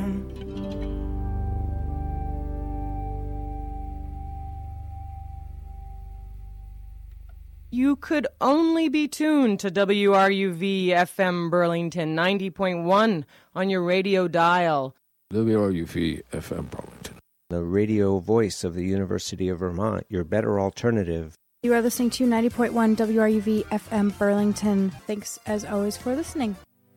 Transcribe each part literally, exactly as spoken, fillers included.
M. You could only be tuned to W R U V F M Burlington ninety point one on your radio dial. W R U V F M Burlington, the radio voice of the University of Vermont, your better alternative. You are listening to ninety point one W R U V F M Burlington. Thanks, as always, for listening.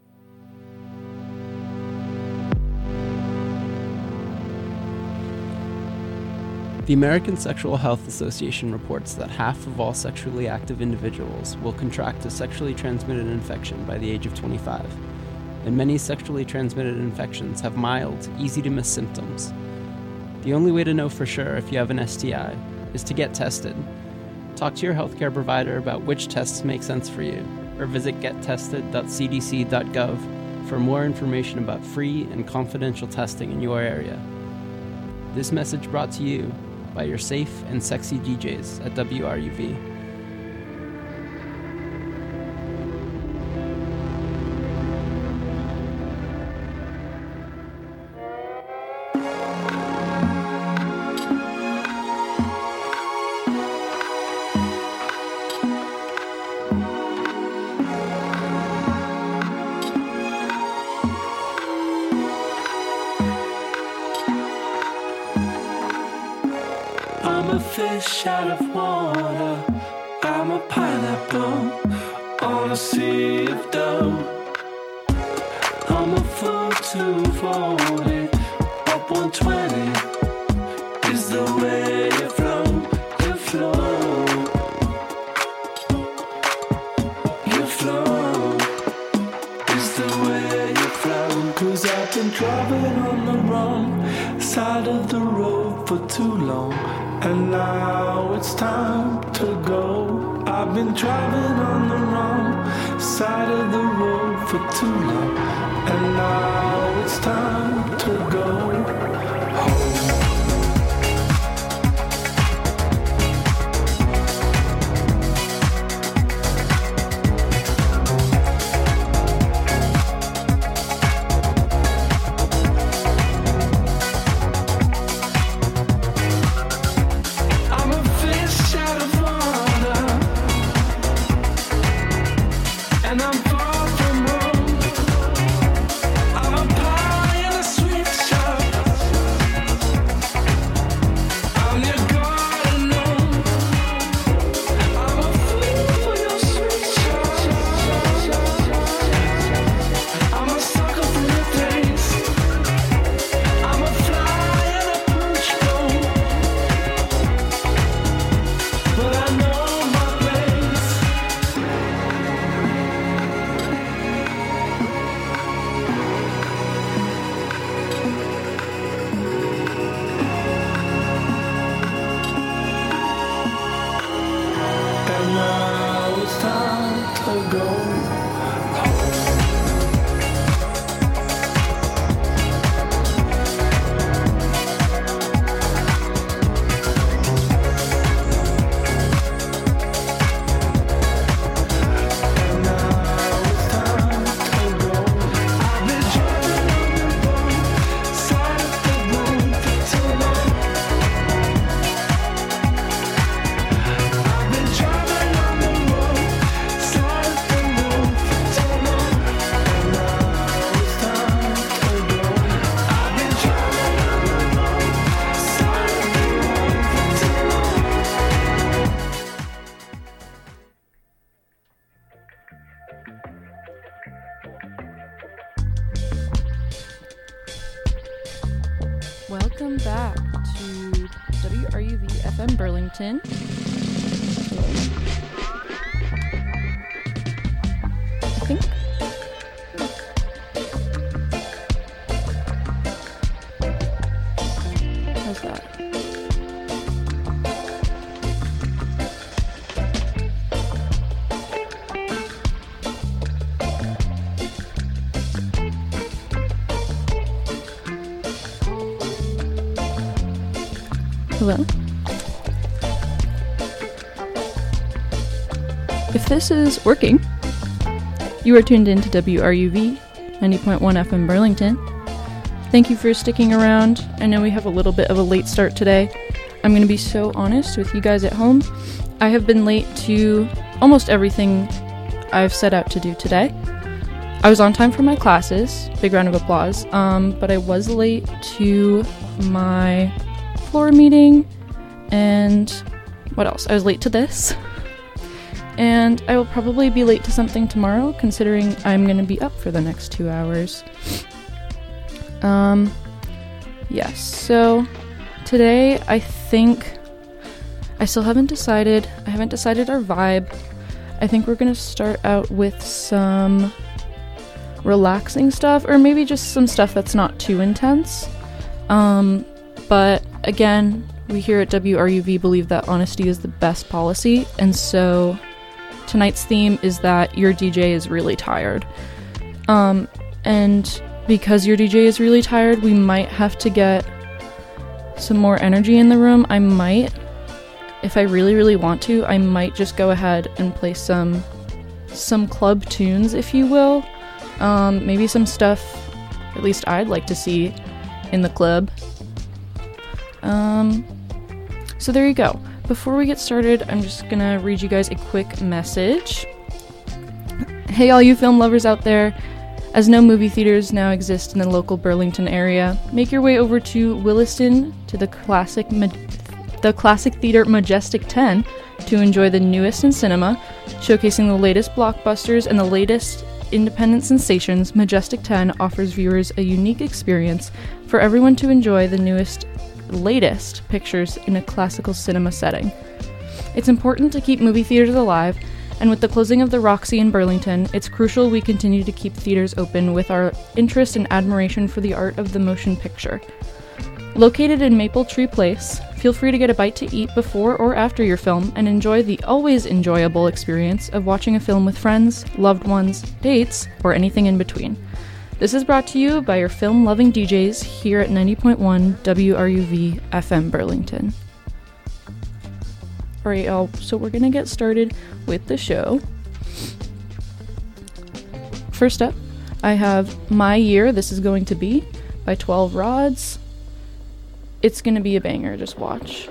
The American Sexual Health Association reports that half of all sexually active individuals will contract a sexually transmitted infection by the age of twenty-five, and many sexually transmitted infections have mild, easy-to-miss symptoms. The only way to know for sure if you have an S T I is to get tested. Talk to your healthcare provider about which tests make sense for you, or visit get tested dot c d c dot gov for more information about free and confidential testing in your area. This message brought to you by your safe and sexy D Js at W R U V. Fish out of water, I'm a pineapple on a sea of dough. I'm a fool two forty, up one twenty is the way you flow, you flow, you flow, is the way you flow. Cause I've been driving on the wrong side of the road for too long, and now it's time to go. I've been driving on the wrong side of the road for too long, and now it's time to go home. Welcome back to W R U V F M Burlington. I think. How's that? Hello? If this is working, you are tuned in to W R U V ninety point one F M Burlington. Thank you for sticking around. I know we have a little bit of a late start today. I'm going to be so honest with you guys at home. I have been late to almost everything I've set out to do today. I was on time for my classes, big round of applause, um, but I was late to my floor meeting, and what else? I was late to this, and I will probably be late to something tomorrow, considering I'm going to be up for the next two hours. Um, yes, so today I think, I still haven't decided, I haven't decided our vibe. I think we're going to start out with some relaxing stuff, or maybe just some stuff that's not too intense. Um, but again, we here at W R U V believe that honesty is the best policy, and so tonight's theme is that your D J is really tired. Um, and because your D J is really tired, we might have to get some more energy in the room. I might, if I really, really want to, I might just go ahead and play some some club tunes, if you will. Um, maybe some stuff, at least I'd like to see in the club. Um, so there you go. Before we get started, I'm just gonna read you guys a quick message. Hey, all you film lovers out there. As no movie theaters now exist in the local Burlington area, make your way over to Williston to the classic Ma- the Classic Theater Majestic ten to enjoy the newest in cinema, showcasing the latest blockbusters and the latest independent sensations. Majestic ten offers viewers a unique experience for everyone to enjoy the newest, latest pictures in a classical cinema setting. It's important to keep movie theaters alive, and with the closing of the Roxy in Burlington, it's crucial we continue to keep theaters open with our interest and admiration for the art of the motion picture. Located in Maple Tree Place, feel free to get a bite to eat before or after your film and enjoy the always enjoyable experience of watching a film with friends, loved ones, dates, or anything in between. This is brought to you by your film-loving D Js here at ninety point one W R U V F M Burlington. Alright, y'all, so we're gonna get started with the show. First up, I have My Year, This Is Going to Be by twelve Rods. It's gonna be a banger, just watch.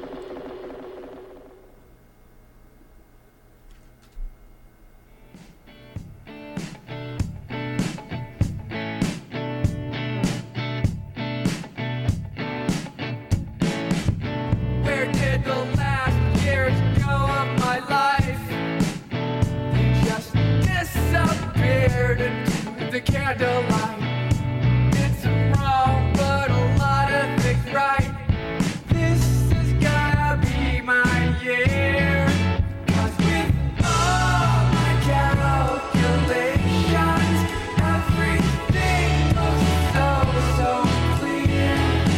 Where did the last years go of my life? They just disappeared into the candlelight. Did some wrong, but a lot of things right. This is gonna be my year. 'Cause with all my calculations, everything looks so, so clear.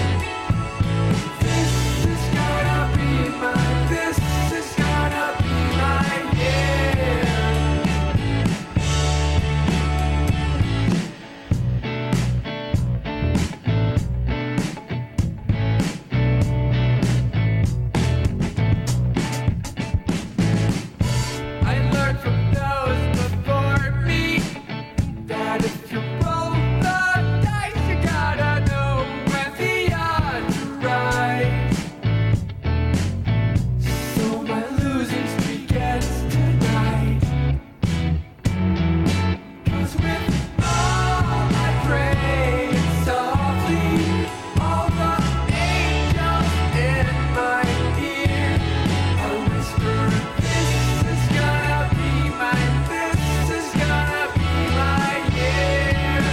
This is gonna be my, this is gonna be my year. I learned from those before me that if you roll the dice, you gotta know when the odds are right. So my losing streak ends tonight. 'Cause with all my praying softly, all the angels in my ear are whispering, this is gonna be my, this is gonna be my year.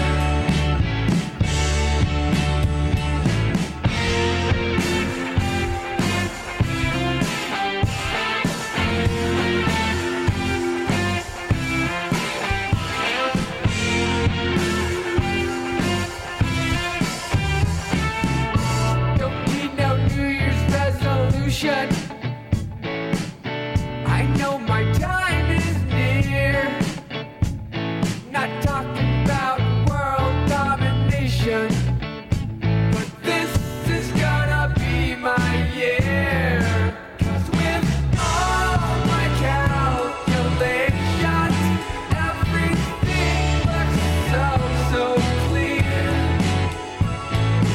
Don't need no New Year's resolution. I know my time is near. Not talking about world domination, but this is gonna be my year. 'Cause with all my calculations, everything looks so, so clear.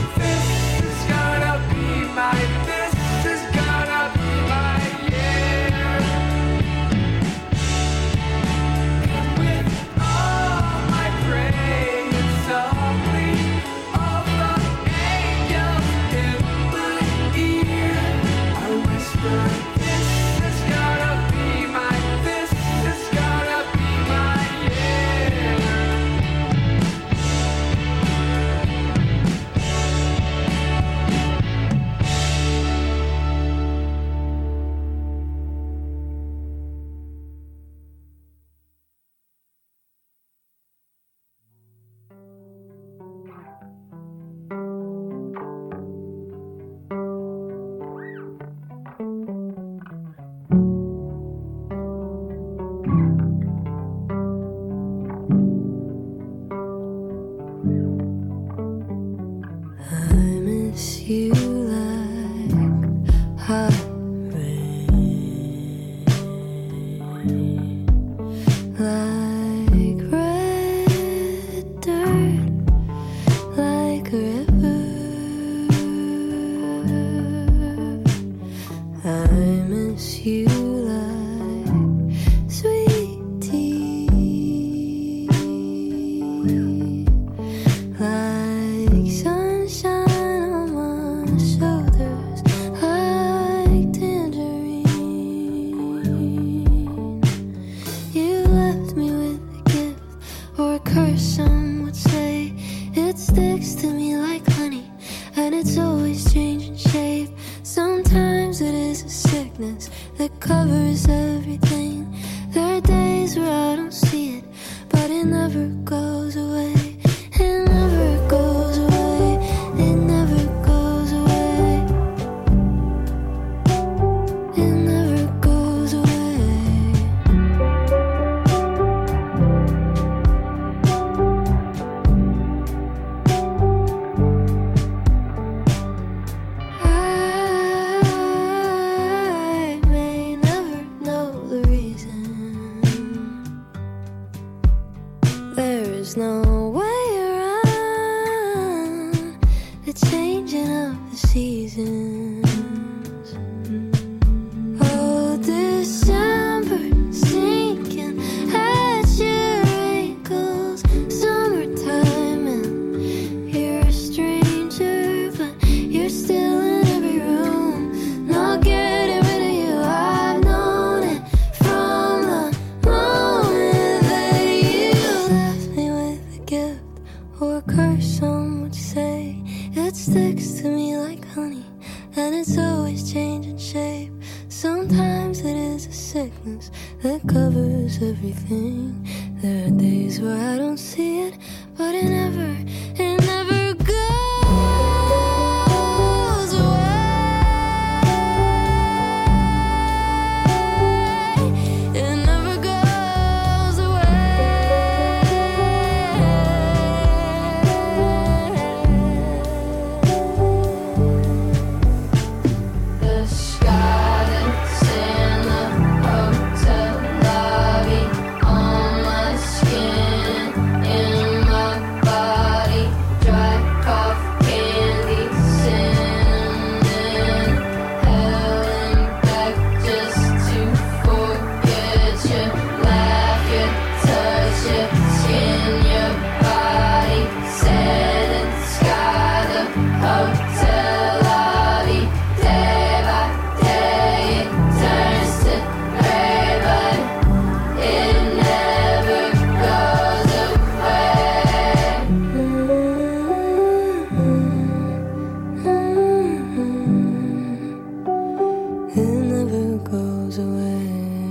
miss you like hot rain, like red dirt, like a river. I miss you like sweet tea, like sunshine on my shoulders, like tangerine. You left me with a gift or a curse, some would say. It sticks to me like honey, and it's always changing shape. Sometimes it is a sickness that covers everything. There are days where I don't see it, but it never goes away. It never goes away. It never goes away. It never goes away. I may never know the reason. There is no way around the changing of the seasons. Oh, December sinking at your ankles. Summertime and you're a stranger, but you're still in every room. Not getting rid of you, I've known it from the moment that you left me with a gift or a curse, some would say. It sticks to me like honey, and it's always changing shape. Sometimes it is a sickness that covers everything. There are days where I don't see it, but it never, it never goes away. It never goes away. The sky that's in the hotel lobby, on my skin, in my body, dry cough, candy, cinnamon, hell and back just to forget you, laugh you, touch you, skin your body, setting sky, the hotel lobby, day by day it turns to gray, but it never goes away. It never goes away.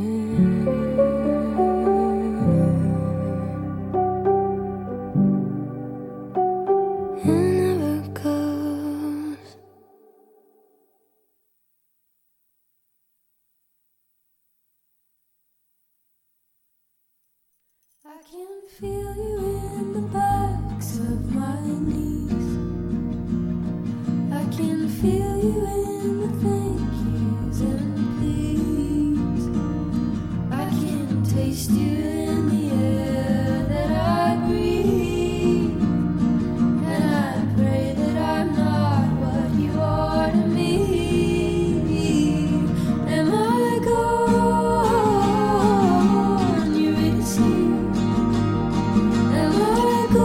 It never goes. I can feel you in the backs of my knees. I can feel you in the thank yous and please. I can taste you in the air that I breathe. And I pray that I'm not what you are to me. Am I gone? You really see? Am I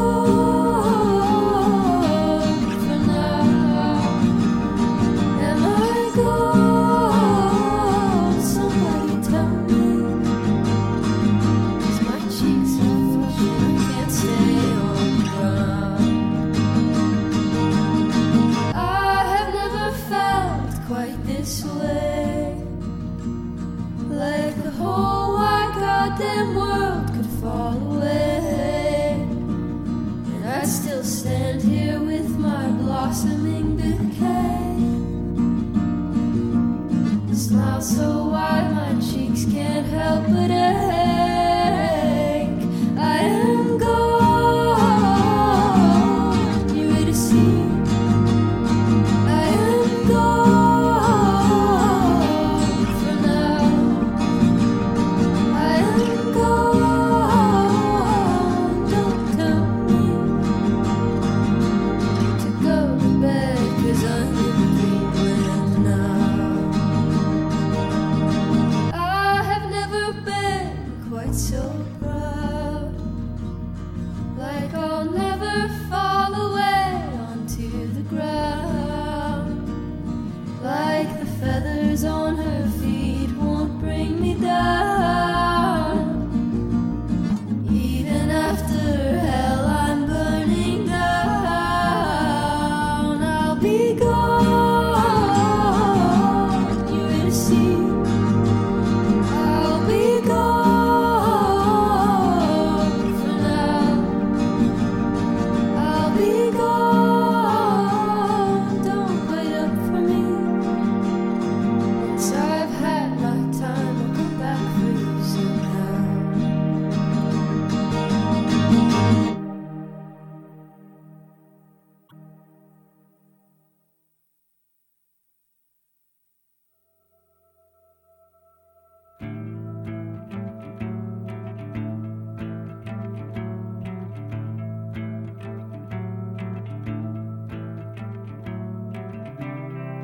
gone for now? Am I gone? Somebody tell me. 'Cause my cheeks are flushing, I can't stay on the ground. I have never felt quite this way, like the whole wide goddamn world could fall away, and I'd still stand here with my blossoming bouquet. Smile so wide my cheeks can't help but ache. I am gone. You ready to see? die.